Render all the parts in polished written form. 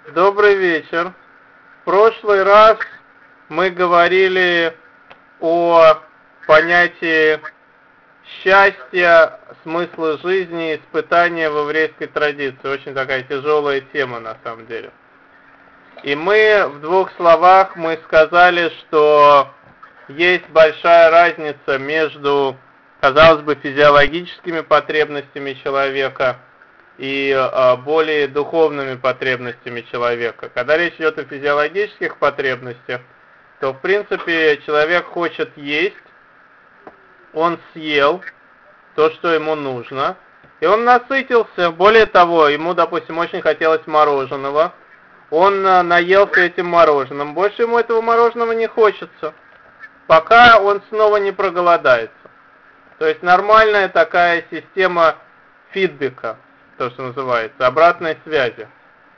Добрый вечер. В прошлый раз мы говорили о понятии счастья, смысла жизни, испытания в еврейской традиции. Очень такая тяжелая тема на самом деле. И мы в двух словах сказали, что есть большая разница между, казалось бы, физиологическими потребностями человека и более духовными потребностями человека. Когда речь идет о физиологических потребностях, то в принципе человек хочет есть, он съел то, что ему нужно, и он насытился. Более того, ему, допустим, очень хотелось мороженого, он наелся этим мороженым, больше ему этого мороженого не хочется, пока он снова не проголодается. То есть нормальная такая система фидбэка, то, что называется, обратной связи.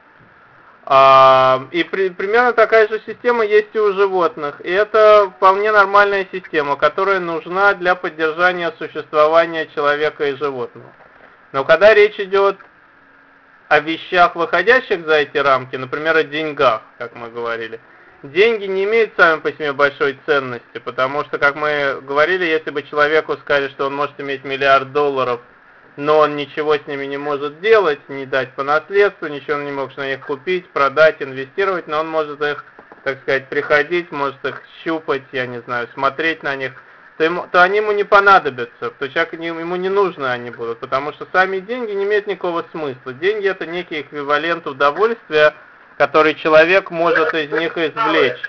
Примерно такая же система есть и у животных. И это вполне нормальная система, которая нужна для поддержания существования человека и животного. Но когда речь идет о вещах, выходящих за эти рамки, например, о деньгах, как мы говорили, деньги не имеют сами по себе большой ценности, потому что, как мы говорили, если бы человеку сказали, что он может иметь $1 миллиард, но он ничего с ними не может делать, не дать по наследству, ничего он не может на них купить, продать, инвестировать, но он может их, так сказать, приходить, может их щупать, я не знаю, смотреть на них, то они ему не понадобятся, то человек, ему не нужны они будут, потому что сами деньги не имеют никакого смысла. Деньги — это некий эквивалент удовольствия, который человек может из них извлечь.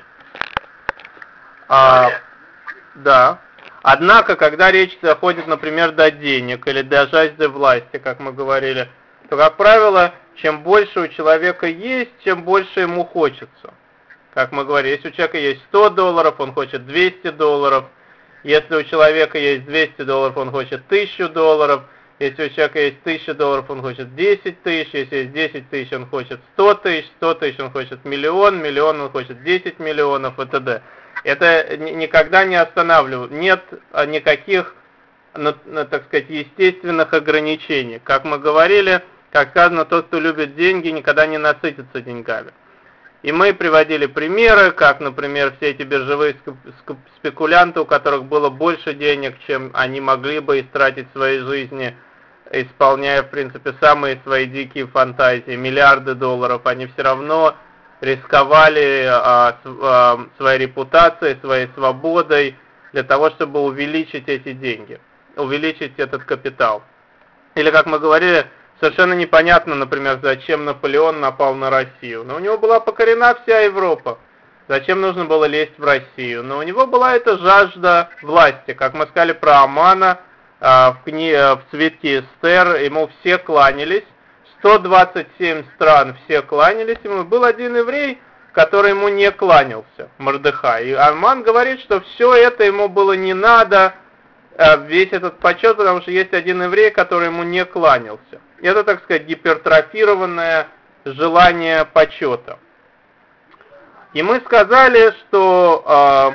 Да. Однако, когда речь заходит, например, до денег или до жажды власти, как мы говорили, то, как правило, чем больше у человека есть, тем больше ему хочется. Как мы говорили, если у человека есть $100, он хочет $200, если у человека есть $200, он хочет $1000, если у человека есть $1000, он хочет 10 тысяч, если есть 10 тысяч, он хочет 100 тысяч, 100 тысяч, он хочет миллион, миллион, он хочет 10 миллионов и т.д. Это никогда не останавливает, нет никаких, так сказать, естественных ограничений. Как мы говорили, как сказано, тот, кто любит деньги, никогда не насытится деньгами. И мы приводили примеры, как, например, все эти биржевые спекулянты, у которых было больше денег, чем они могли бы истратить в своей жизни, исполняя, в принципе, самые свои дикие фантазии, миллиарды долларов, они все равно рисковали своей репутацией, своей свободой для того, чтобы увеличить эти деньги, увеличить этот капитал. Или, как мы говорили, совершенно непонятно, например, зачем Наполеон напал на Россию. Но у него была покорена вся Европа. Зачем нужно было лезть в Россию? Но у него была эта жажда власти. Как мы сказали про Амана в свитке Эстер, ему все кланялись. 127 стран все кланялись ему. Был один еврей, который ему не кланялся, Мордехай. И Аман говорит, что все это ему было не надо, весь этот почет, потому что есть один еврей, который ему не кланялся. Это, так сказать, гипертрофированное желание почета. И мы сказали, что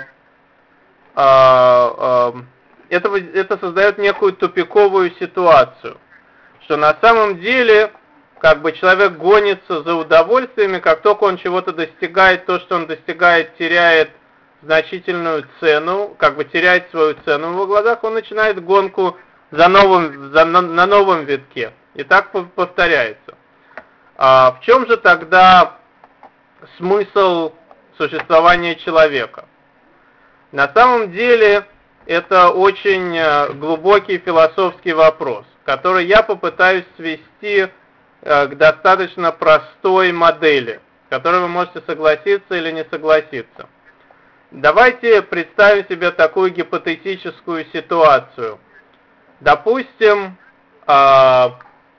это создает некую тупиковую ситуацию, что на самом деле как бы человек гонится за удовольствиями, как только он чего-то достигает, то, что он достигает, теряет значительную цену, как бы теряет свою цену в его глазах, он начинает гонку на новом витке. И так повторяется. В чем же тогда смысл существования человека? На самом деле это очень глубокий философский вопрос, который я попытаюсь свести к достаточно простой модели, с которой вы можете согласиться или не согласиться. Давайте представим себе такую гипотетическую ситуацию. Допустим, я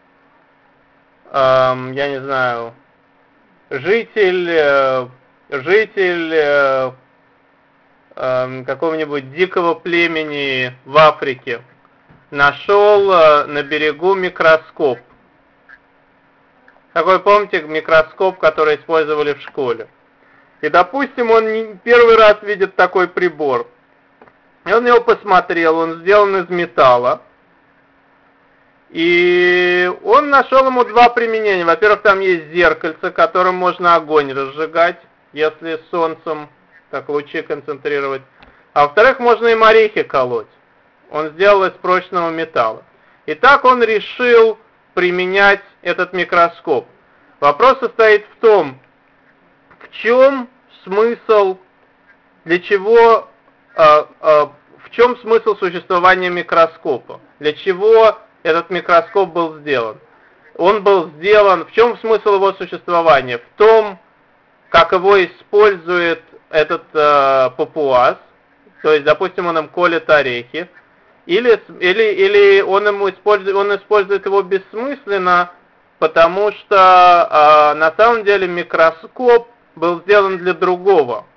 не знаю, житель какого-нибудь дикого племени в Африке нашел на берегу микроскоп. Такой, помните, микроскоп, который использовали в школе. И, допустим, он первый раз видит такой прибор. И он его посмотрел, он сделан из металла. И он он нашел ему два применения. Во-первых, там есть зеркальце, которым можно огонь разжигать, если солнцем так лучи концентрировать. А во-вторых, можно им орехи колоть. Он сделал из прочного металла. И так он решил применять этот микроскоп. Вопрос состоит в том, в чем смысл, для чего, в чем смысл существования микроскопа? Для чего этот микроскоп был сделан? Он был сделан, в чем смысл его существования? В том, как его использует этот папуас, то есть, допустим, он им колет орехи, или он использует его бессмысленно, потому что на самом деле микроскоп был сделан для другого.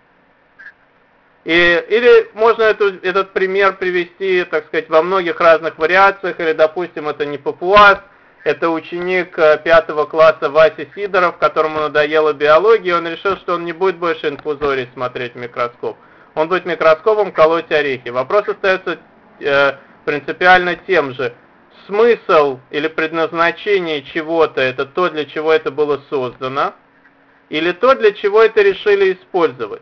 Или можно этот пример привести, так сказать, во многих разных вариациях, или, допустим, это не папуас, это ученик 5 класса Вася Сидоров, которому надоела биология, он решил, что он не будет больше инфузорий смотреть в микроскоп. Он будет микроскопом колоть орехи. Вопрос остается принципиально тем же. Смысл или предназначение чего-то — это то, для чего это было создано, или то, для чего это решили использовать?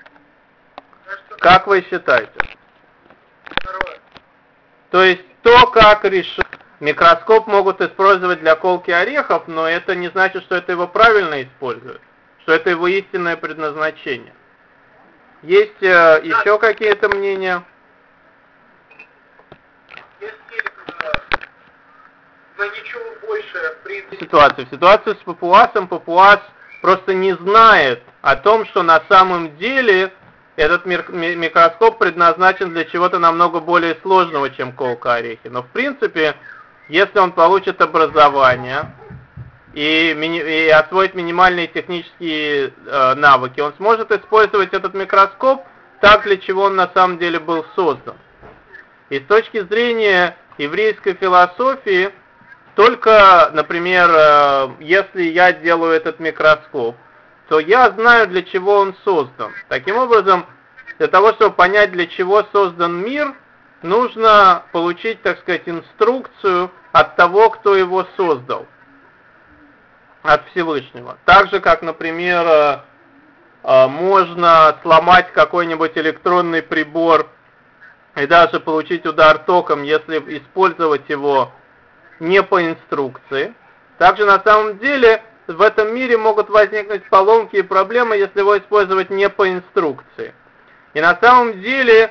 Как вы считаете? То есть то, как решили. Микроскоп могут использовать для колки орехов, но это не значит, что это его правильно используют, что это его истинное предназначение. Есть еще какие-то мнения? Но ничего больше в ситуации с папуасом, папуас просто не знает о том, что на самом деле этот микроскоп предназначен для чего-то намного более сложного, чем колка орехи. Но в принципе, если он получит образование и освоит минимальные технические навыки, он сможет использовать этот микроскоп так, для чего он на самом деле был создан. И с точки зрения еврейской философии, только, например, если я делаю этот микроскоп, то я знаю, для чего он создан. Таким образом, для того, чтобы понять, для чего создан мир, нужно получить, так сказать, инструкцию от того, кто его создал, от Всевышнего. Так же, как, например, можно сломать какой-нибудь электронный прибор и даже получить удар током, если использовать его не по инструкции. Также на самом деле в этом мире могут возникнуть поломки и проблемы, если его использовать не по инструкции. И на самом деле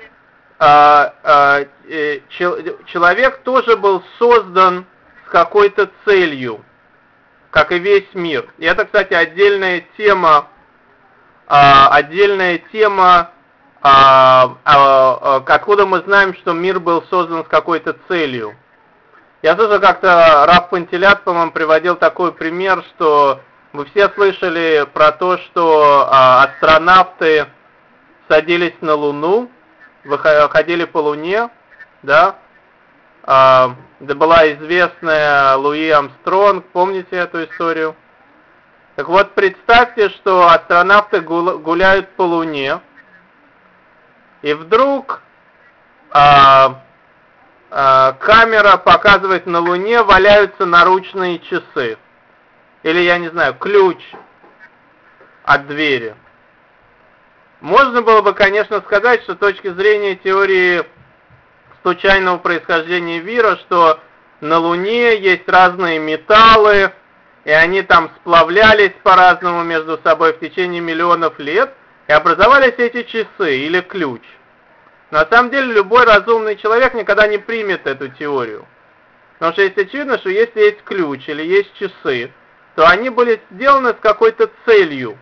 человек тоже был создан с какой-то целью, как и весь мир. И это, кстати, отдельная тема, откуда мы знаем, что мир был создан с какой-то целью. Я слышал, как-то Рав Пантелят, по-моему, приводил такой пример, что вы все слышали про то, что астронавты садились на Луну, ходили по Луне, да? Это была известная Луи Армстронг, помните эту историю? Так вот, представьте, что астронавты гуляют по Луне, и вдруг камера показывает, на Луне валяются наручные часы. Или, я не знаю, ключ от двери. Можно было бы, конечно, сказать, что с точки зрения теории случайного происхождения мира, что на Луне есть разные металлы, и они там сплавлялись по-разному между собой в течение миллионов лет, и образовались эти часы или ключ. На самом деле любой разумный человек никогда не примет эту теорию. Потому что если очевидно, что если есть ключ или есть часы, то они были сделаны с какой-то целью.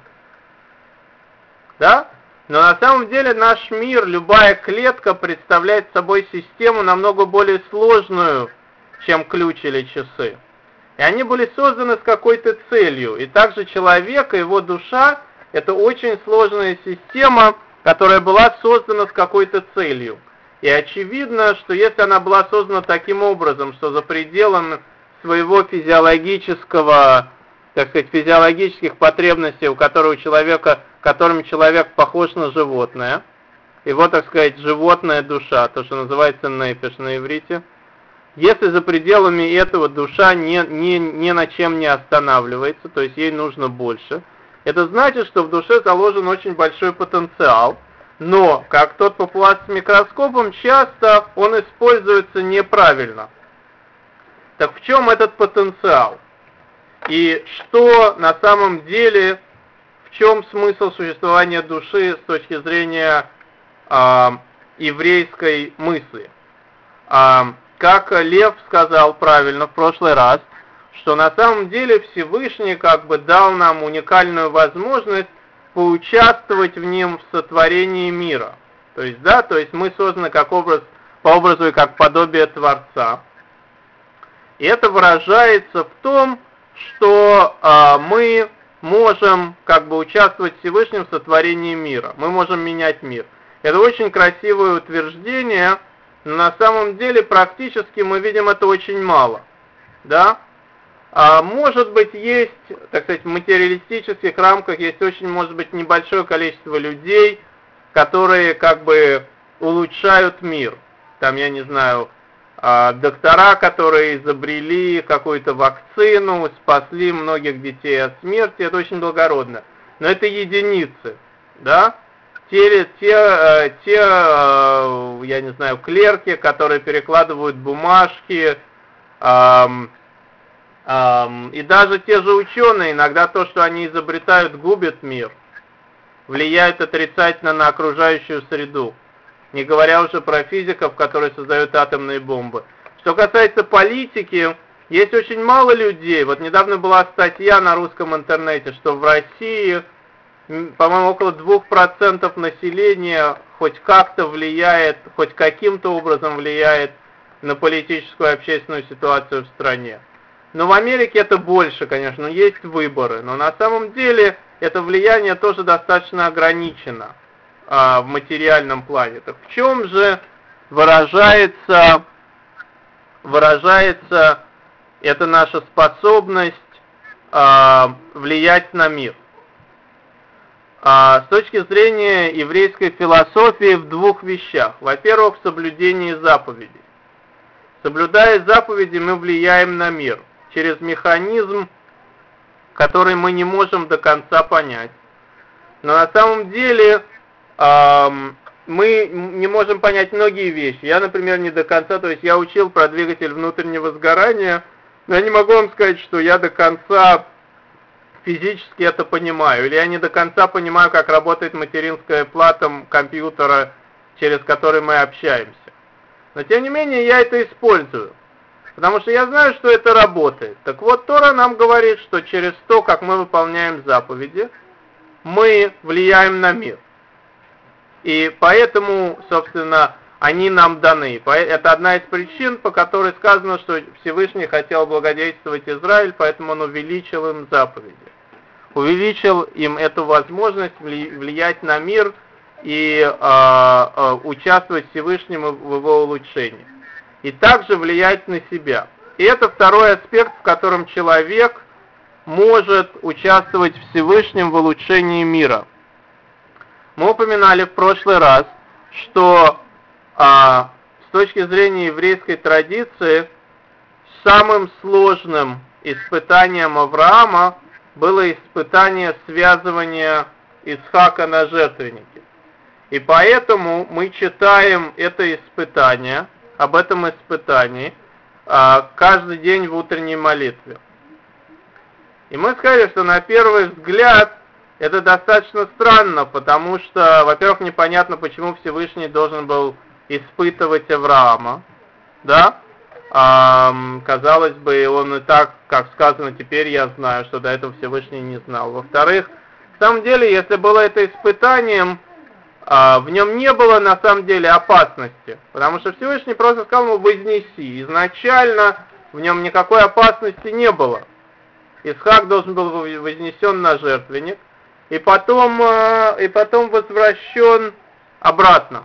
Да? Но на самом деле наш мир, любая клетка представляет собой систему намного более сложную, чем ключ или часы. И они были созданы с какой-то целью. И также человек и его душа — это очень сложная система, которая была создана с какой-то целью. И очевидно, что если она была создана таким образом, что за пределом своего физиологического, так сказать, физиологических потребностей, которым человек похож на животное, его, так сказать, животная душа, то, что называется нефеш на иврите, Если за пределами этого душа ни на чем не останавливается, то есть ей нужно больше, это значит, что в душе заложен очень большой потенциал, но, как тот папуас с микроскопом, часто он используется неправильно. Так в чем этот потенциал? И что на самом деле, в чем смысл существования души с точки зрения еврейской мысли? Как Лев сказал правильно в прошлый раз, что на самом деле Всевышний как бы дал нам уникальную возможность поучаствовать в нем в сотворении мира. То есть мы созданы как по образу и как подобие Творца. И это выражается в том, что мы можем как бы участвовать в Всевышнем в сотворении мира. Мы можем менять мир. Это очень красивое утверждение, но на самом деле практически мы видим это очень мало. Да? Может быть, есть, так сказать, в материалистических рамках есть очень, может быть, небольшое количество людей, которые как бы улучшают мир. Там, я не знаю, доктора, которые изобрели какую-то вакцину, спасли многих детей от смерти, это очень благородно. Но это единицы, да? Те, я не знаю, клерки, которые перекладывают бумажки, и даже те же ученые, иногда то, что они изобретают, губит мир, влияет отрицательно на окружающую среду. Не говоря уже про физиков, которые создают атомные бомбы. Что касается политики, есть очень мало людей. Вот недавно была статья на русском интернете, что в России, по-моему, около 2% населения хоть как-то влияет, хоть каким-то образом влияет на политическую и общественную ситуацию в стране. Но в Америке это больше, конечно, есть выборы. Но на самом деле это влияние тоже достаточно ограничено в материальном плане. Так в чем же выражается эта наша способность влиять на мир? С точки зрения еврейской философии в двух вещах. Во-первых, в соблюдении заповедей. Соблюдая заповеди, мы влияем на мир через механизм, который мы не можем до конца понять. Но на самом деле мы не можем понять многие вещи. Я, например, не до конца, то есть я учил про двигатель внутреннего сгорания, но я не могу вам сказать, что я до конца физически это понимаю, или я не до конца понимаю, как работает материнская плата компьютера, через который мы общаемся. Но тем не менее я это использую, потому что я знаю, что это работает. Так вот, Тора нам говорит, что через то, как мы выполняем заповеди, мы влияем на мир. И поэтому, собственно, они нам даны. Это одна из причин, по которой сказано, что Всевышний хотел благодетельствовать Израиль, поэтому он увеличил им заповеди. Увеличил им эту возможность влиять на мир и участвовать Всевышнему в его улучшении. И также влиять на себя. И это второй аспект, в котором человек может участвовать Всевышним в улучшении мира. Мы упоминали в прошлый раз, что с точки зрения еврейской традиции самым сложным испытанием Авраама было испытание связывания Исхака на жертвеннике. И поэтому мы читаем это испытание, об этом испытании, каждый день в утренней молитве. И мы сказали, что на первый взгляд это достаточно странно, потому что, во-первых, непонятно, почему Всевышний должен был испытывать Авраама, да? Казалось бы, он и так, как сказано, теперь я знаю, что до этого Всевышний не знал. Во-вторых, на самом деле, если было это испытанием, в нем не было на самом деле опасности, потому что Всевышний просто сказал ему вознеси. Изначально в нем никакой опасности не было. Исхак должен был вознесен на жертвенник и потом возвращен обратно.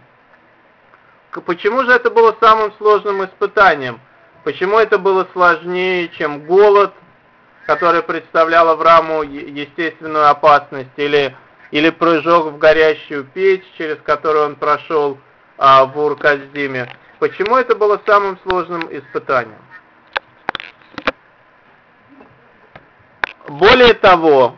Почему же это было самым сложным испытанием? Почему это было сложнее, чем голод, который представлял Аврааму естественную опасность, или прыжок в горящую печь, через которую он прошел в Ур-Касдиме? Почему это было самым сложным испытанием? Более того,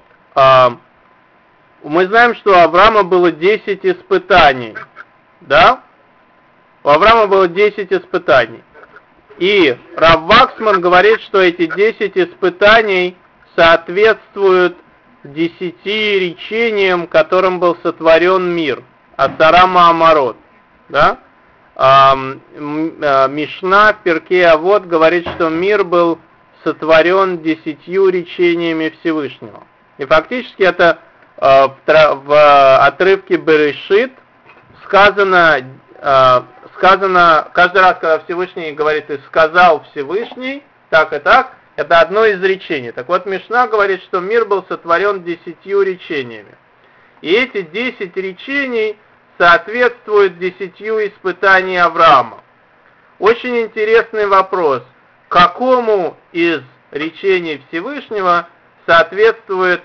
мы знаем, что у Авраама было 10 испытаний. Да? У Авраама было 10 испытаний. И Рав Ваксман говорит, что эти 10 испытаний соответствуют 10 речениям, которым был сотворен мир. Асара Маамарот. Да? Мишна в Перкей Авот говорит, что мир был сотворен 10 речениями Всевышнего. И фактически это в отрывке Берешит сказано, каждый раз, когда Всевышний говорит «и сказал Всевышний», так и так, это одно из речений. Так вот, Мишна говорит, что мир был сотворен 10 речениями. И эти 10 речений соответствуют 10 испытаниям Авраама. Очень интересный вопрос. Какому из речений Всевышнего соответствует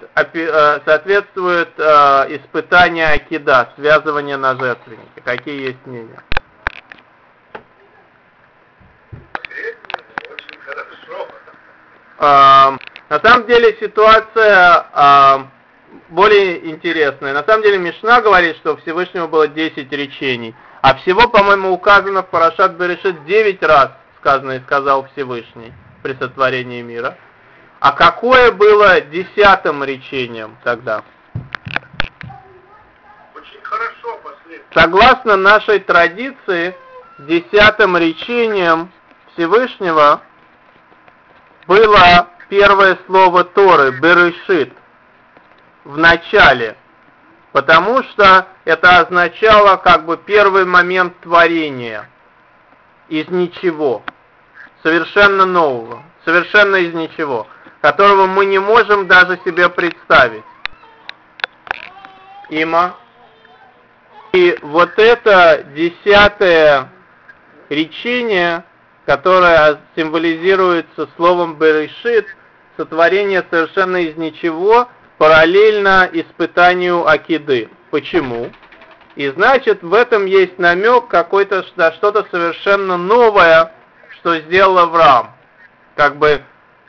испытание акида, связывание на жертвеннике? Какие есть мнения? Очень хорошо. На самом деле ситуация более интересная. На самом деле Мишна говорит, что у Всевышнего было 10 речений, а всего, по-моему, указано в Парашат Берешит 9 раз сказано «и сказал Всевышний» при сотворении мира. А какое было 10-м речением тогда? Очень хорошо последовательно. Согласно нашей традиции, 10-м речением Всевышнего было первое слово Торы, Берешит, в начале, потому что это означало как бы первый момент творения из ничего, совершенно нового, совершенно из ничего, которого мы не можем даже себе представить. Има. И вот это 10-е речение, которое символизируется словом Берешит, сотворение совершенно из ничего, параллельно испытанию акиды. Почему? И значит, в этом есть намек какой-то, что-то совершенно новое, что сделал Авраам. Как бы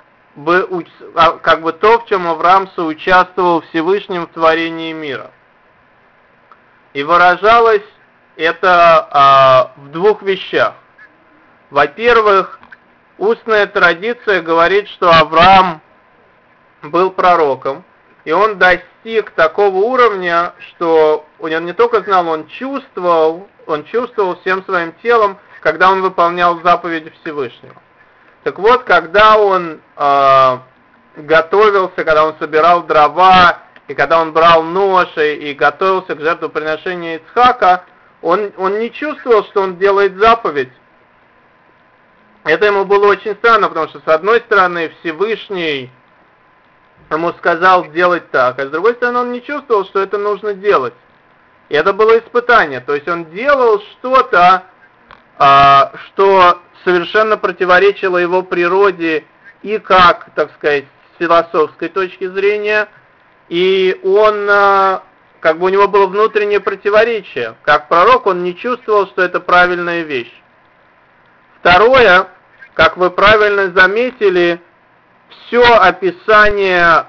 то, в чем Авраам соучаствовал Всевышним в творении мира. И выражалось это в двух вещах. Во-первых, устная традиция говорит, что Авраам был пророком, и он достиг такого уровня, что он не только знал, он чувствовал всем своим телом, когда он выполнял заповеди Всевышнего. Так вот, когда он готовился, когда он собирал дрова, и когда он брал нож и готовился к жертвоприношению Ицхака, он не чувствовал, что он делает заповедь. Это ему было очень странно, потому что, с одной стороны, Всевышний ему сказал делать так, а с другой стороны, он не чувствовал, что это нужно делать. И это было испытание. То есть он делал что-то, что совершенно противоречило его природе и как, так сказать, с философской точки зрения, и он, как бы у него было внутреннее противоречие. Как пророк он не чувствовал, что это правильная вещь. Второе, как вы правильно заметили, все описание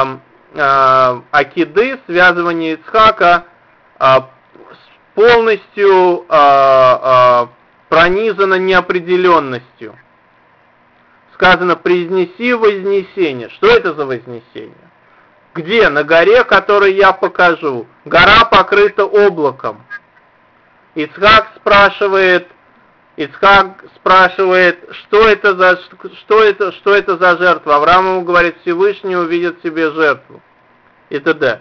акиды, связывания Ицхака, полностью пронизано неопределенностью. Сказано «произнеси вознесение». Что это за вознесение? Где? На горе, которую я покажу. Гора покрыта облаком. Ицхак спрашивает, что это за жертва. Авраам ему говорит, Всевышний увидит себе жертву. И т.д.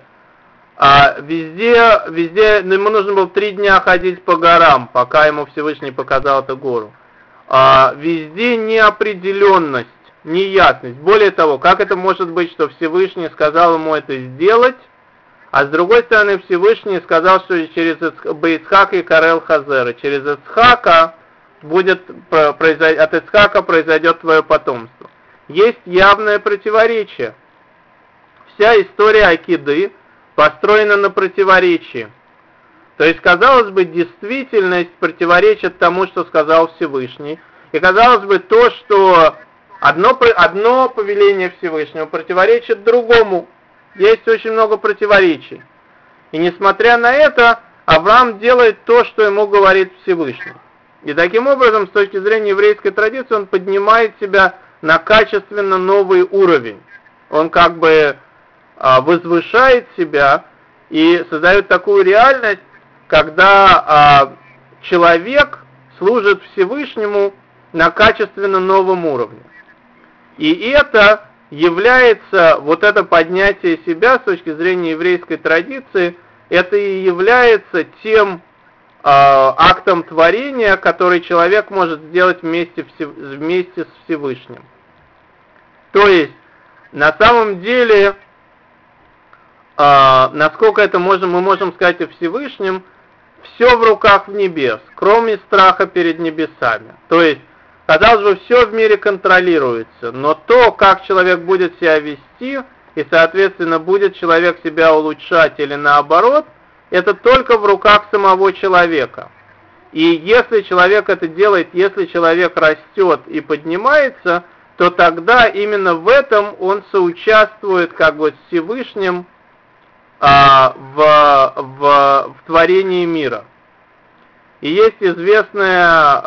Везде ему нужно было 3 дня ходить по горам, пока ему Всевышний показал эту гору. Везде неопределенность, неясность. Более того, как это может быть, что Всевышний сказал ему это сделать, а с другой стороны Всевышний сказал, что через Ицхака и Карел Хазера, через Ицхака от Ицхака произойдет твое потомство. Есть явное противоречие. Вся история акиды построена на противоречии. То есть, казалось бы, действительность противоречит тому, что сказал Всевышний. И казалось бы, то, что одно повеление Всевышнего противоречит другому. Есть очень много противоречий. И несмотря на это, Авраам делает то, что ему говорит Всевышний. И таким образом, с точки зрения еврейской традиции, он поднимает себя на качественно новый уровень. Он как бы возвышает себя и создает такую реальность, когда человек служит Всевышнему на качественно новом уровне. И это является, вот это поднятие себя с точки зрения еврейской традиции, это и является тем актом творения, который человек может сделать вместе с Всевышним. То есть, на самом деле, насколько это мы можем сказать о Всевышнем, все в руках небес, кроме страха перед небесами. То есть, казалось бы, все в мире контролируется, но то, как человек будет себя вести, и, соответственно, будет человек себя улучшать или наоборот, это только в руках самого человека. И если человек это делает, если человек растет и поднимается, то тогда именно в этом он соучаствует как бы с Всевышним в творении мира. И есть известная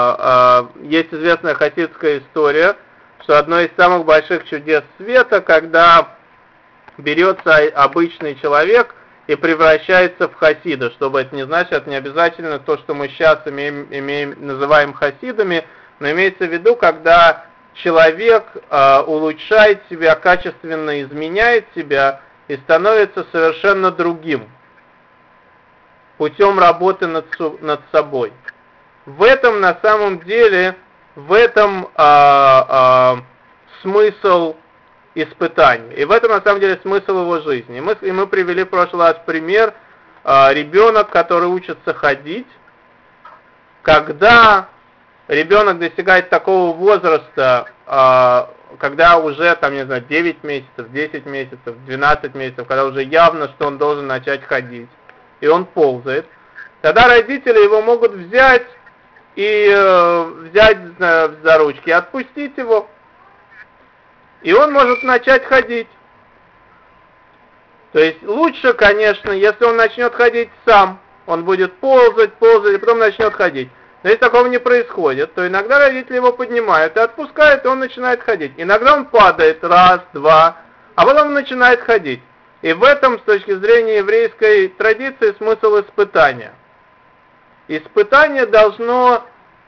хасидская история, что одно из самых больших чудес света, когда берется обычный человек и превращается в хасида. Чтобы это не значит, это не обязательно то, что мы сейчас называем хасидами, но имеется в виду, когда человек улучшает себя, качественно изменяет себя и становится совершенно другим путем работы над собой. В этом на самом деле, смысл испытания. И в этом на самом деле смысл его жизни. И мы привели в прошлый раз пример ребенок, который учится ходить. Когда ребенок достигает такого возраста, когда уже, там, не знаю, 9 месяцев, 10 месяцев, 12 месяцев, когда уже явно, что он должен начать ходить, и он ползает, тогда родители его могут взять за ручки и отпустить его. И он может начать ходить. То есть лучше, конечно, если он начнет ходить сам, он будет ползать, и потом начнет ходить. Но если такого не происходит, то иногда родители его поднимают и отпускают, и он начинает ходить. Иногда он падает раз, два, а потом он начинает ходить. И в этом, с точки зрения еврейской традиции, смысл испытания. Испытание должно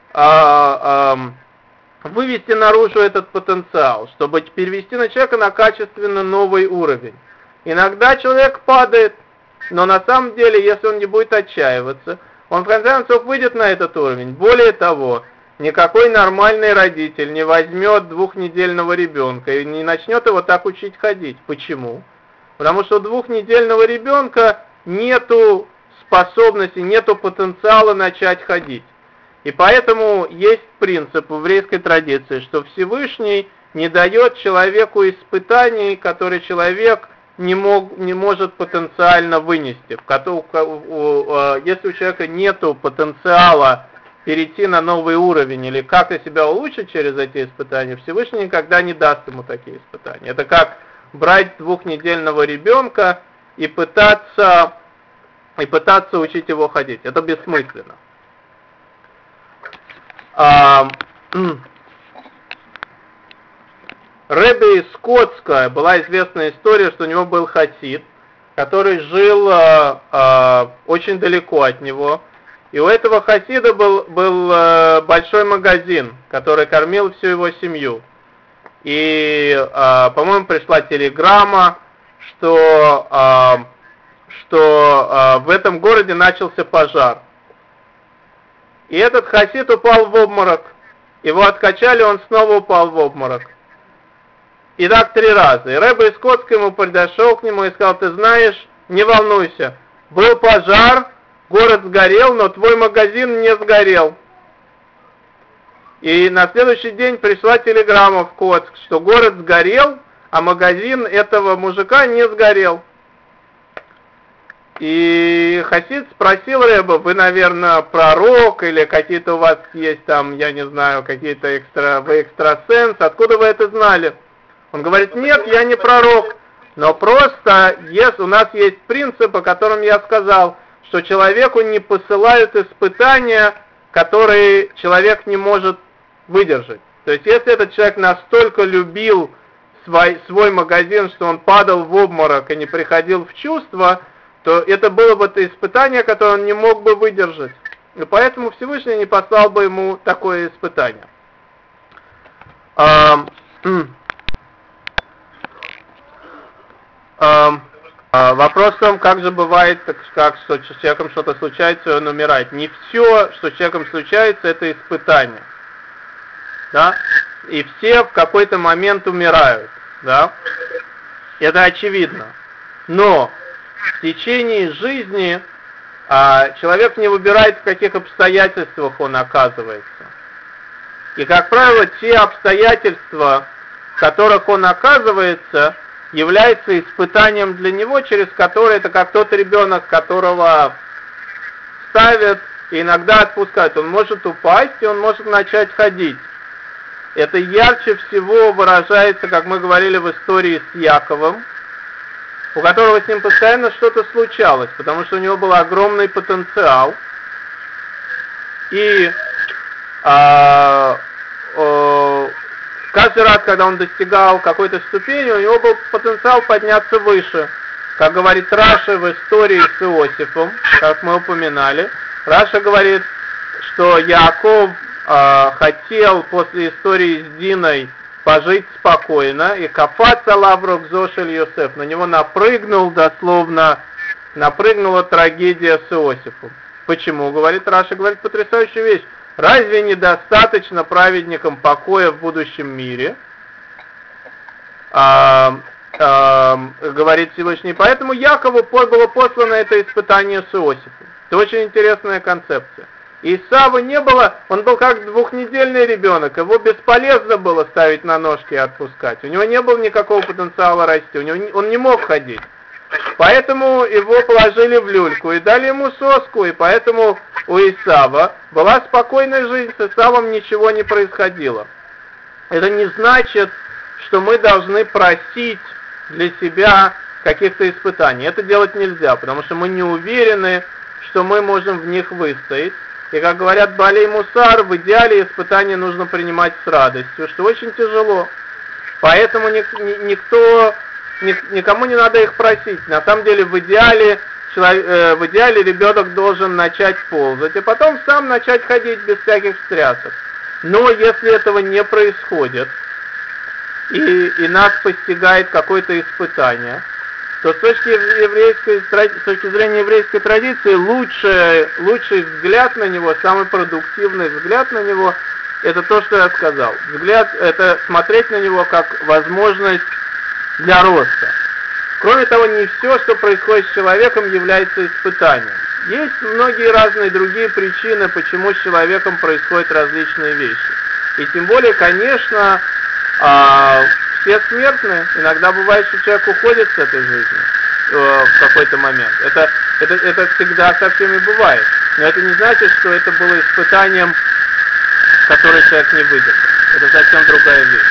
вывести наружу этот потенциал, чтобы перевести на человека на качественно новый уровень. Иногда человек падает, но на самом деле, если он не будет отчаиваться, он в конце концов выйдет на этот уровень. Более того, никакой нормальный родитель не возьмет 2-недельного ребенка и не начнет его так учить ходить. Почему? Потому что у 2-недельного ребенка нету способности, нету потенциала начать ходить. И поэтому есть принцип в еврейской традиции, что Всевышний не дает человеку испытаний, которые человек не может потенциально вынести. Если у человека нету потенциала перейти на новый уровень или как-то себя улучшить через эти испытания, Всевышний никогда не даст ему такие испытания. Это как брать 2-недельного ребенка и пытаться учить его ходить. Это бессмысленно. Ребе из Скотска была известная история, что у него был хасид, который жил очень далеко от него. И у этого хасида был большой магазин, который кормил всю его семью. И, по-моему, пришла телеграмма, что в этом городе начался пожар. И этот хасид упал в обморок. Его откачали, он снова упал в обморок. И так 3 раза. И Ребе из Скотска ему подошел к нему и сказал: ты знаешь, не волнуйся, был пожар, город сгорел, но твой магазин не сгорел. И на следующий день пришла телеграмма в Коцк, что город сгорел, а магазин этого мужика не сгорел. И хасид спросил Рэба: вы, наверное, пророк, или какие-то у вас есть там, я не знаю, какие-то вы экстрасенс, откуда вы это знали? Он говорит: нет, я не пророк, но просто у нас есть принцип, о котором я сказал, что человеку не посылают испытания, которые человек не может выдержать. То есть если этот человек настолько любил свой магазин, что он падал в обморок и не приходил в чувство, то это было бы это испытание, которое он не мог бы выдержать. И поэтому Всевышний не послал бы ему такое испытание. Вопрос в том, как же бывает, как что с человеком что-то случается, и он умирает. Не все, что с человеком случается, это испытание. Да? И все в какой-то момент умирают. Да? Это очевидно. Но в течение жизни человек не выбирает, в каких обстоятельствах он оказывается. И, как правило, те обстоятельства, в которых он оказывается, являются испытанием для него, через которое, это как тот ребенок, которого ставят и иногда отпускают. Он может упасть, и он может начать ходить. Это ярче всего выражается, как мы говорили в истории с Яковом, у которого с ним постоянно что-то случалось, потому что у него был огромный потенциал. И каждый раз, когда он достигал какой-то ступени, у него был потенциал подняться выше. Как говорит Раша в истории с Иосифом, как мы упоминали, Раша говорит, что Яков хотел после истории с Диной пожить спокойно, и кафаца лаврок зошель Йосеф, на него напрыгнула трагедия с Иосифом. Почему? Говорит Раша, говорит потрясающую вещь. Разве недостаточно праведникам покоя в будущем мире? Говорит Всевышний. Поэтому Якову было послано это испытание с Иосифом. Это очень интересная концепция. Исава не было, он был как двухнедельный ребенок, его бесполезно было ставить на ножки и отпускать. У него не было никакого потенциала расти, он не мог ходить. Поэтому его положили в люльку и дали ему соску, и поэтому у Исава была спокойная жизнь, с Исавом ничего не происходило. Это не значит, что мы должны просить для себя каких-то испытаний. Это делать нельзя, потому что мы не уверены, что мы можем в них выстоять. И, как говорят Баалей Мусар, в идеале испытания нужно принимать с радостью, что очень тяжело. Поэтому никому не надо их просить. На самом деле, в идеале ребенок должен начать ползать, и потом сам начать ходить без всяких встрясок. Но если этого не происходит, и нас постигает какое-то испытание, то с точки зрения еврейской традиции лучший взгляд на него, самый продуктивный взгляд на него, это то, что я сказал. Взгляд — это смотреть на него как возможность для роста. Кроме того, не все, что происходит с человеком, является испытанием. Есть многие разные другие причины, почему с человеком происходят различные вещи. И тем более, конечно, все смертны. Иногда бывает, что человек уходит с этой жизни в какой-то момент. Это всегда со всеми бывает. Но это не значит, что это было испытанием, которое человек не выдержал. Это совсем другая вещь.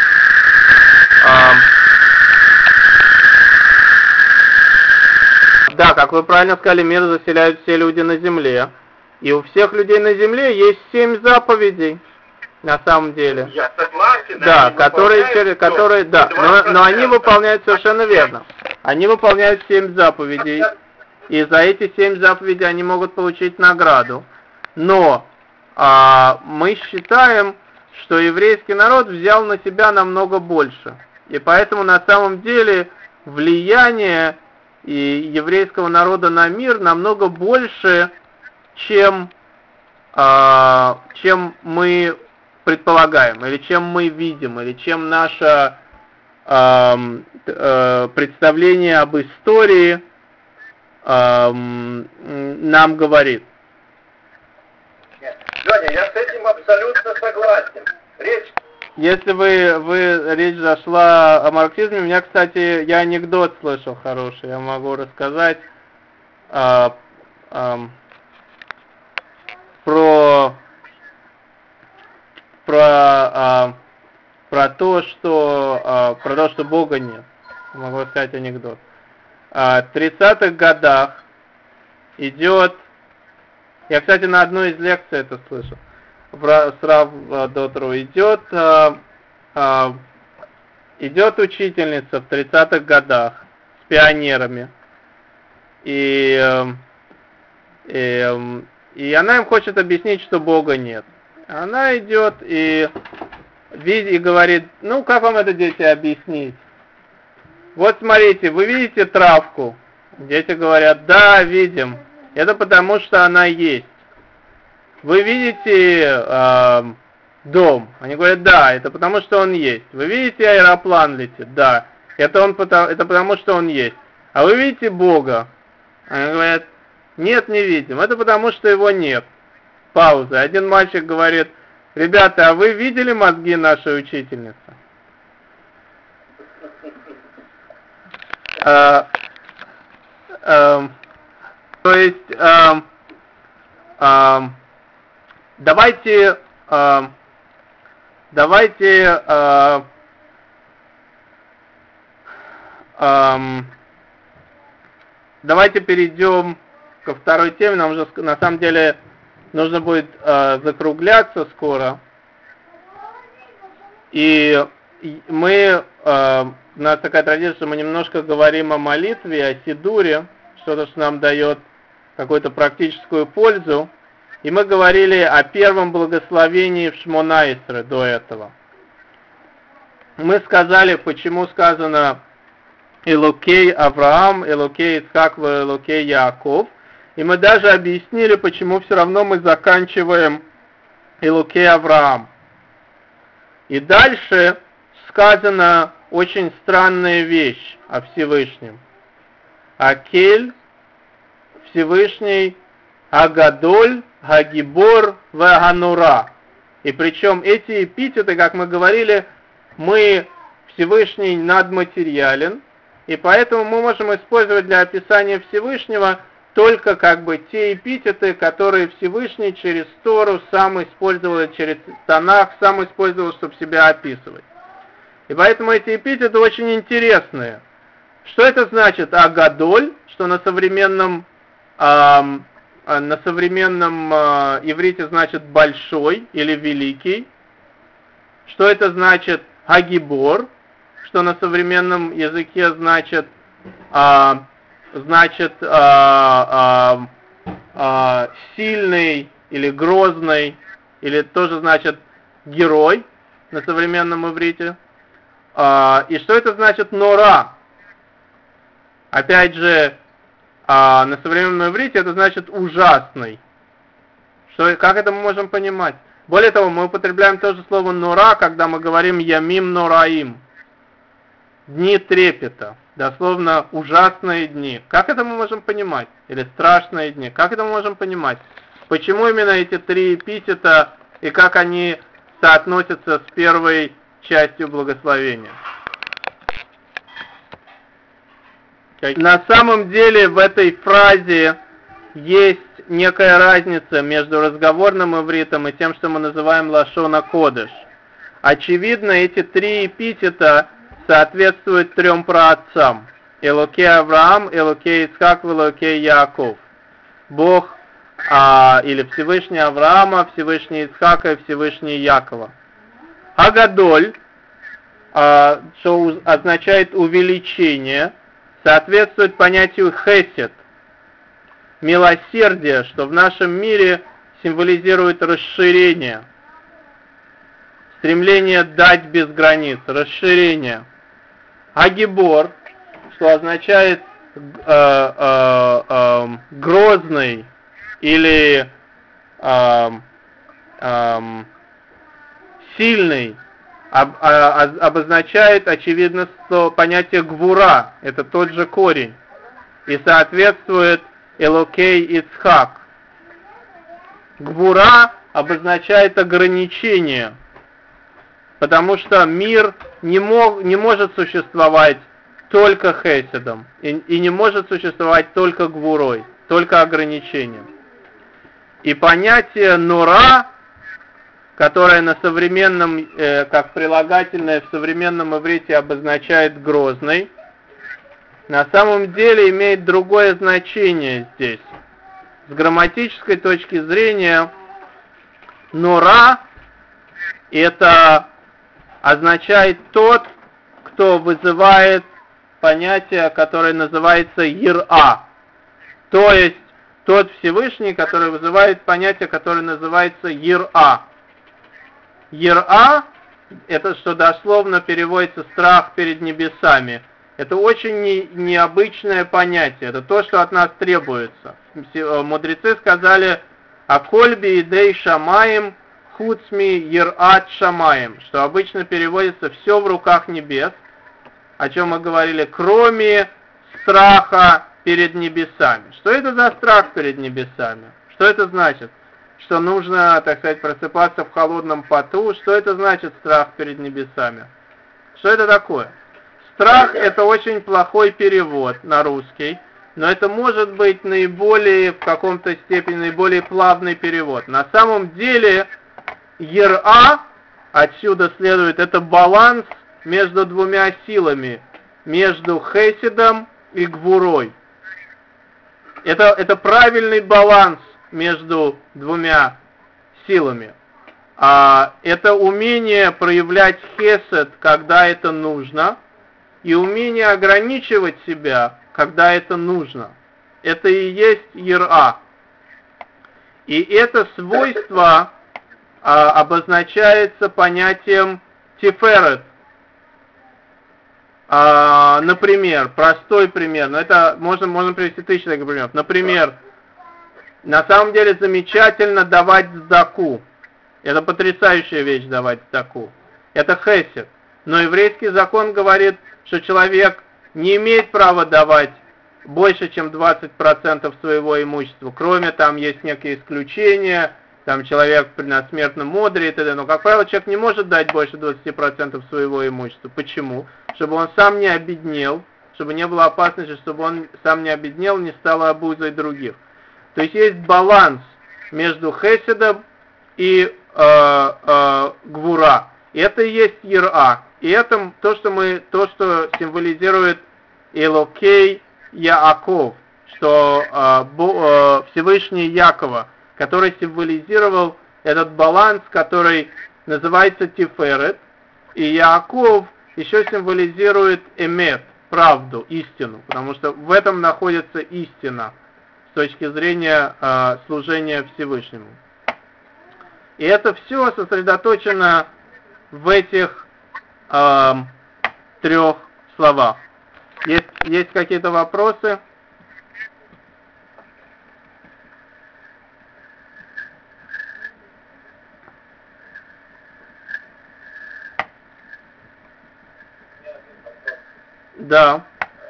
Да, как вы правильно сказали, мир заселяют все люди на земле. И у всех людей на земле есть 7 заповедей. На самом деле. Я согласен. Да, которые, да, но они выполняют совершенно верно. Они выполняют 7 заповедей, и за эти 7 заповедей они могут получить награду. Но мы считаем, что еврейский народ взял на себя намного больше. И поэтому на самом деле влияние и еврейского народа на мир намного больше, чем мы предполагаем, или чем мы видим, или чем наше представление об истории нам говорит. Леня, я с этим абсолютно согласен. Если речь зашла о марксизме, у меня, кстати, я анекдот слышал хороший, я могу рассказать. про то, что Бога нет. Могу сказать анекдот. В 30-х годах идет, я, кстати, на одной из лекций это слышал, с Рав Дотру, идет учительница в 30-х годах с пионерами, и она им хочет объяснить, что Бога нет. Она идет и говорит: ну, как вам это, дети, объяснить? Вот смотрите, вы видите травку? Дети говорят: да, видим. Это потому, что она есть. Вы видите дом? Они говорят: да, это потому, что он есть. Вы видите аэроплан летит? Да, это потому, что он есть. А вы видите Бога? Они говорят: нет, не видим. Это потому, что его нет. Пауза. Один мальчик говорит: ребята, а вы видели мозги нашей учительницы? То есть, давайте перейдем ко второй теме. Нам уже, на самом деле, нужно будет закругляться скоро. И у нас такая традиция, что мы немножко говорим о молитве, о сидуре, что-то, что нам дает какую-то практическую пользу. И мы говорили о первом благословении в Шмона Исре до этого. Мы сказали, почему сказано Элокей Авраам, Элокей Ицхак, Элокей Яаков. И мы даже объяснили, почему все равно мы заканчиваем Элокей Авраам. И дальше сказана очень странная вещь о Всевышнем. Акель, Всевышний, Агадоль, Гагибор, Ваганура. И причем эти эпитеты, как мы говорили, Всевышний надматериален, и поэтому мы можем использовать для описания Всевышнего только те эпитеты, которые Всевышний через Тору сам использовал, через Танах сам использовал, чтобы себя описывать. И поэтому эти эпитеты очень интересные. Что это значит? Агадоль, что на современном иврите значит большой или великий. Что это значит? Агибор, что на современном языке значит сильный или грозный, или тоже значит герой на современном иврите. И что это значит нора? Опять же, на современном иврите это значит ужасный. Как это мы можем понимать? Более того, мы употребляем тоже слово нора, когда мы говорим ямим нораим. Дни трепета. Дословно ужасные дни. Как это мы можем понимать? Или страшные дни. Как это мы можем понимать? Почему именно эти три эпитета и как они соотносятся с первой частью благословения? На самом деле в этой фразе есть некая разница между разговорным ивритом и тем, что мы называем лашон кодеш. Очевидно, эти три эпитета соответствуют трем праотцам. Элокей Авраам, Элокей Ицхак, Элокей Яаков. Бог или Всевышний Авраама, Всевышний Ицхака и Всевышний Якова. Агадоль, что означает увеличение, соответствует понятию хесед, милосердие, что в нашем мире символизирует расширение, стремление дать без границ, расширение. Агибор, что означает грозный или сильный, обозначает, очевидно, что понятие гвура, это тот же корень, и соответствует Элокей Ицхак. Гвура обозначает ограничение, потому что мир не может существовать только хеседом, и не может существовать только гвурой. только ограничением. И понятие нора, которое на современном, как прилагательное в современном иврите обозначает грозный, на самом деле имеет другое значение здесь. С грамматической точки зрения, нора это означает тот, кто вызывает понятие, которое называется ира, то есть тот Всевышний, который вызывает понятие, которое называется ира. Ира это, что дословно переводится страх перед небесами. Это очень необычное понятие, это то, что от нас требуется. Мудрецы сказали «Акольби идей шамаем хуцми ерат шамаем», что обычно переводится «все в руках небес», о чем мы говорили, кроме страха перед небесами. Что это за страх перед небесами? Что это значит? Что нужно, так сказать, просыпаться в холодном поту? Что это значит страх перед небесами? Что это такое? Страх это очень плохой перевод на русский, но это может быть наиболее, в каком-то степени, наиболее плавный перевод. На самом деле, ера, отсюда следует, это баланс между двумя силами, между хеседом и гвурой. Это правильный баланс между двумя силами. Это умение проявлять хесед, когда это нужно, и умение ограничивать себя, когда это нужно. Это и есть ера. И это свойство обозначается понятием тиферет. Например, простой пример, но это можно привести тысячи таких примеров. Например, на самом деле замечательно давать сдаку. Это потрясающая вещь давать сдаку. Это хесед. Но еврейский закон говорит, что человек не имеет права давать больше, чем 20% своего имущества. Кроме, там есть некие исключения, там человек на смертном одре и т.д. Но, как правило, человек не может дать больше 20% своего имущества. Почему? Чтобы он сам не обеднел, чтобы не было опасности, чтобы он сам не обеднел, не стал обузой других. То есть баланс между хеседом и гвура. Это и есть ера. И это то, что символизирует Элокей Яаков, что Всевышний Якова, который символизировал этот баланс, который называется Тиферет, и Яаков еще символизирует Эмет, правду, истину, потому что в этом находится истина с точки зрения служения Всевышнему. И это все сосредоточено в этих трех словах. Есть какие-то вопросы? Да.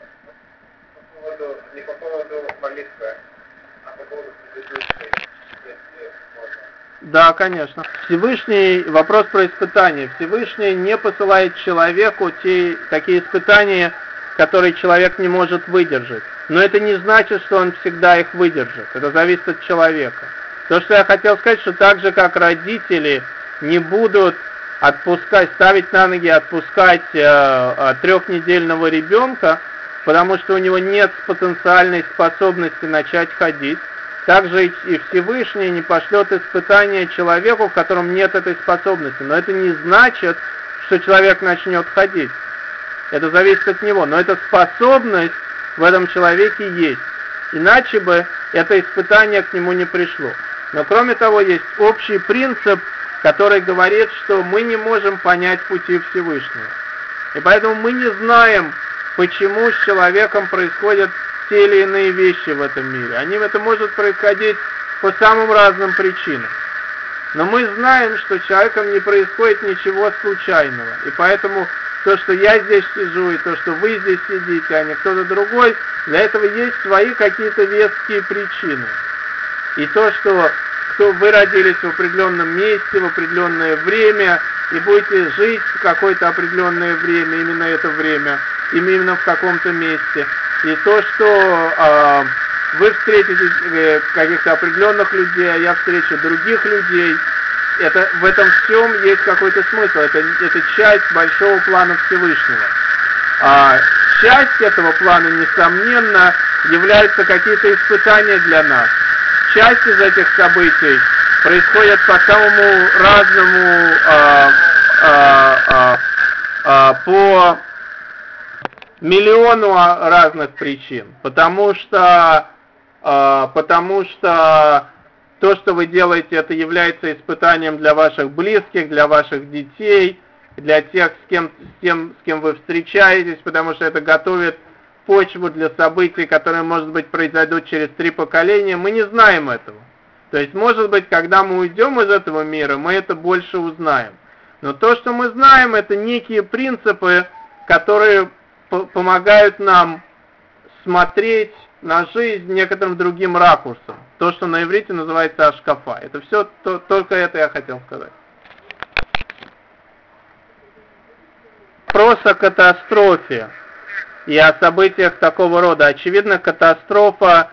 Не по поводу молитвы, а по поводу предыдущей, если можно. Да, конечно. Всевышний, вопрос про испытания. Всевышний не посылает человеку такие испытания, которые человек не может выдержать. Но это не значит, что он всегда их выдержит. Это зависит от человека. То, что я хотел сказать, что так же, как родители не будут ставить на ноги, отпускать трехнедельного ребенка, потому что у него нет потенциальной способности начать ходить, также и Всевышний не пошлет испытания человеку, в котором нет этой способности. Но это не значит, что человек начнет ходить. Это зависит от него. Но эта способность в этом человеке есть. Иначе бы это испытание к нему не пришло. Но кроме того, есть общий принцип, который говорит, что мы не можем понять пути Всевышнего. И поэтому мы не знаем, почему с человеком происходят те или иные вещи в этом мире. Это может происходить по самым разным причинам. Но мы знаем, что с человеком не происходит ничего случайного. И поэтому то, что я здесь сижу, и то, что вы здесь сидите, а не кто-то другой, для этого есть свои какие-то веские причины. И то, что вы родились в определенном месте, в определенное время, и будете жить в какое-то определенное время, именно это время, именно в каком-то месте. И то, что вы встретите каких-то определенных людей, а я встречу других людей. В этом всем есть какой-то смысл. Это часть большого плана Всевышнего. А часть этого плана, несомненно, являются какие-то испытания для нас. Часть из этих событий происходит по самому разному, по миллиону разных причин. Потому что то, что вы делаете, это является испытанием для ваших близких, для ваших детей, для тех, с кем вы встречаетесь, потому что это готовит почву для событий, которые, может быть, произойдут через 3 поколения. Мы не знаем этого. То есть, может быть, когда мы уйдем из этого мира, мы это больше узнаем. Но то, что мы знаем, это некие принципы, которые помогают нам смотреть на жизнь некоторым другим ракурсом. То, что на иврите называется ашкафа. Это все, только это я хотел сказать. Вопрос о катастрофе и о событиях такого рода. Очевидно, катастрофа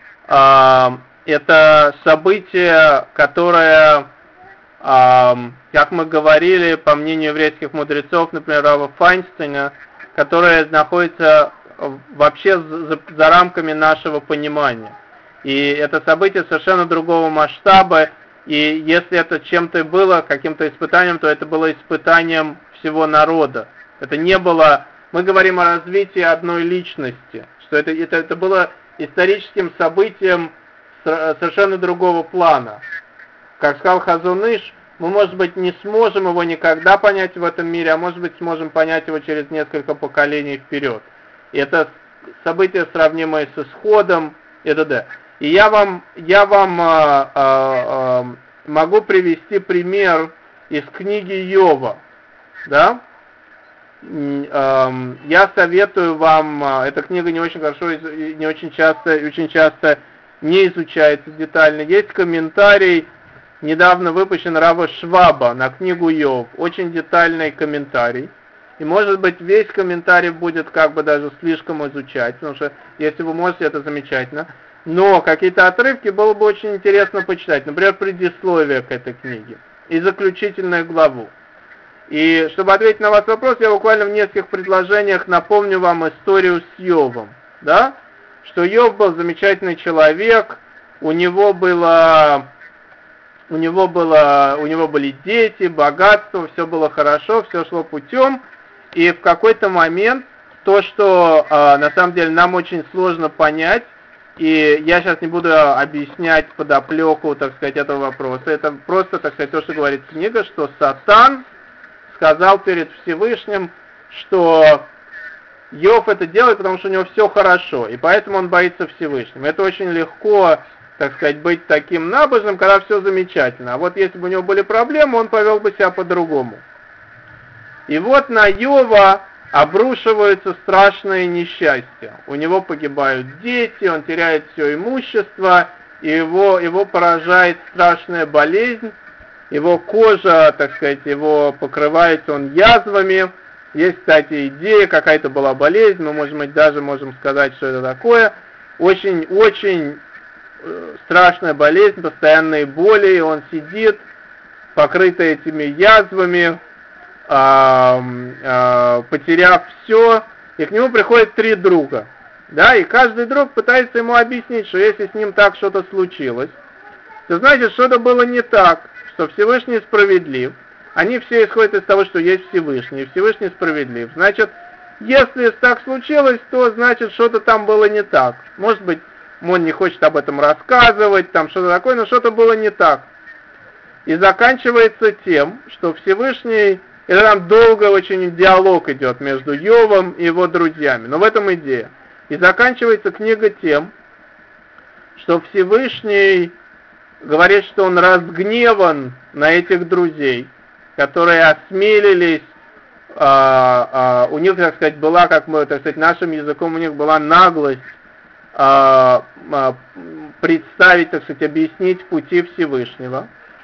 это событие, которое, как мы говорили, по мнению еврейских мудрецов, например, Рава Файнштейна, которое находится вообще за рамками нашего понимания. И это событие совершенно другого масштаба, и если это чем-то было, каким-то испытанием, то это было испытанием всего народа. Это не было, мы говорим о развитии одной личности, что это было историческим событием совершенно другого плана. Как сказал Хазон Иш, мы, может быть, не сможем его никогда понять в этом мире, а может быть, сможем понять его через несколько поколений вперед. И это событие, сравнимое с исходом, и т.д. И я вам могу привести пример из книги Йова. Да? Я советую вам, эта книга не очень хорошо, не очень часто не изучается детально. Есть комментарий, недавно выпущен Рава Шваба на книгу Йов. Очень детальный комментарий. И может быть весь комментарий будет как бы даже слишком изучать, потому что если вы можете, это замечательно. Но какие-то отрывки было бы очень интересно почитать. Например, предисловие к этой книге и заключительную главу. И чтобы ответить на ваш вопрос, я буквально в нескольких предложениях напомню вам историю с Йовом. Да? Что Йов был замечательный человек, у него были дети, богатство, все было хорошо, все шло путем. И в какой-то момент то, что на самом деле нам очень сложно понять, и я сейчас не буду объяснять подоплеку, так сказать, этого вопроса, это просто, так сказать, то, что говорит книга, что Сатан сказал перед Всевышним, что Йов это делает, потому что у него все хорошо, и поэтому он боится Всевышнего. Это очень легко, так сказать, быть таким набожным, когда все замечательно. А вот если бы у него были проблемы, он повел бы себя по-другому. И вот на Йова обрушиваются страшные несчастья. У него погибают дети, он теряет все имущество, и его поражает страшная болезнь, его кожа, так сказать, его покрывается он язвами. Есть, кстати, идея, какая-то была болезнь, мы, может быть, даже можем сказать, что это такое. Очень страшная болезнь, постоянные боли, и он сидит, покрытый этими язвами, потеряв все, и к нему приходят 3 друга. Да, и каждый друг пытается ему объяснить, что если с ним так что-то случилось, то значит, что-то было не так, что Всевышний справедлив. Они все исходят из того, что есть Всевышний, и Всевышний справедлив. Значит, если так случилось, то значит, что-то там было не так. Может быть, он не хочет об этом рассказывать, там что-то такое, но что-то было не так. И заканчивается тем, что Всевышний, это там долго очень диалог идет между Йовом и его друзьями, но в этом идея. И заканчивается книга тем, что Всевышний говорит, что он разгневан на этих друзей, которые осмелились, у них, так сказать, была, как мы, так сказать, нашим языком, у них была наглость представить, так сказать, объяснить пути Всевышнего.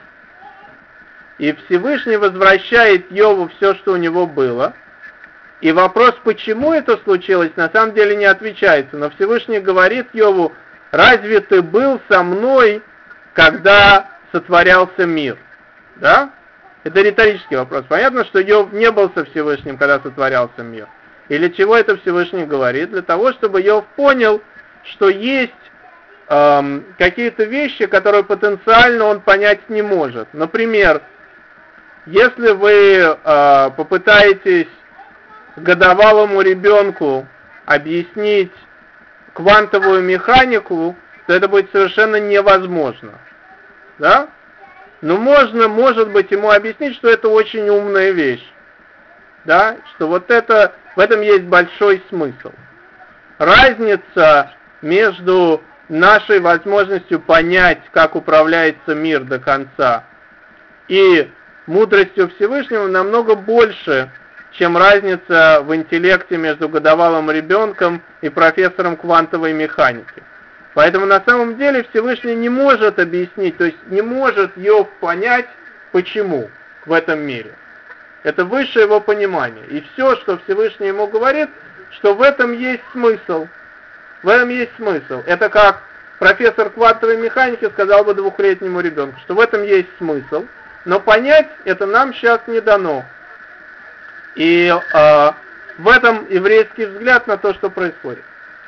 И Всевышний возвращает Йову все, что у него было. И вопрос, почему это случилось, на самом деле не отвечается. Но Всевышний говорит Йову, разве ты был со мной, когда сотворялся мир? Да? Это риторический вопрос. Понятно, что Иов не был со Всевышним, когда сотворялся мир. И для чего это Всевышний говорит? Для того, чтобы Иов понял, что есть какие-то вещи, которые потенциально он понять не может. Например, если вы попытаетесь годовалому ребенку объяснить квантовую механику, то это будет совершенно невозможно. Да? Но можно, может быть, ему объяснить, что это очень умная вещь. Да? Что вот это, в этом есть большой смысл. Разница между нашей возможностью понять, как управляется мир до конца, и мудростью Всевышнего намного больше, чем разница в интеллекте между годовалым ребенком и профессором квантовой механики. Поэтому на самом деле Всевышний не может объяснить, то есть не может Иов понять, почему в этом мире. Это выше его понимания. И все, что Всевышний ему говорит, что в этом есть смысл. В этом есть смысл. Это как профессор квантовой механики сказал бы двухлетнему ребенку, что в этом есть смысл, но понять это нам сейчас не дано. И в этом еврейский взгляд на то, что происходит.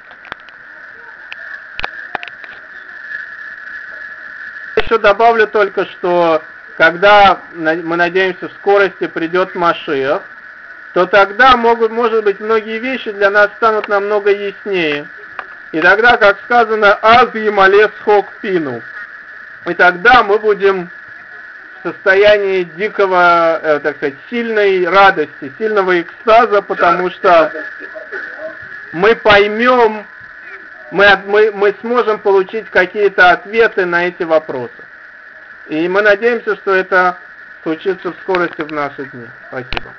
Еще добавлю только, что когда мы надеемся в скорости придет Машиах, то тогда может быть многие вещи для нас станут намного яснее. И тогда, как сказано, «Аз емалес хок пину». И тогда мы будем в состоянии дикого, так сказать, сильной радости, сильного экстаза, потому что мы поймем, мы сможем получить какие-то ответы на эти вопросы. И мы надеемся, что это случится в скорости в наши дни. Спасибо.